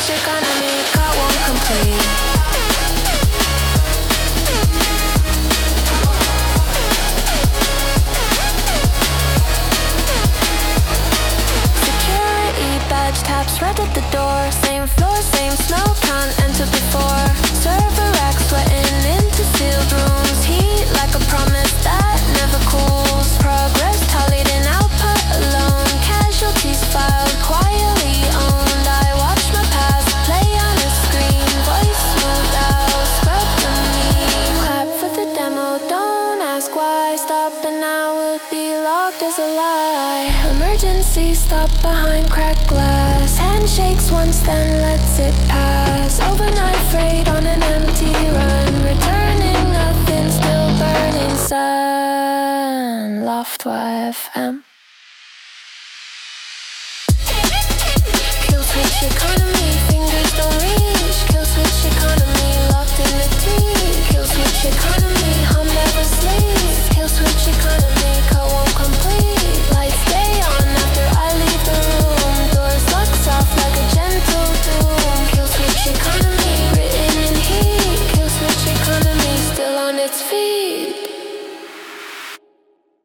switch economy, got one complete. Security badge taps right at the door. Same floor, same smell, can't enter before. Server racks sweating into sealed rooms. Heat like a promise that never cools. Progress tallied in output alone. Casualties filed, quietly owned. I watch my past play on a screen. Voice moved out, scrub the meme. Clap for the demo, don't ask why. Stopping now would be logged as a lie. Emergency stop behind cracked glass. Handshakes once, then lets it pass. Overnight freight on an empty run. Returning nothing, still burning sun. Loft FM. Kill switch economy, fingers don't reach. Kill switch economy, locked in the teeth. Kill switch economy.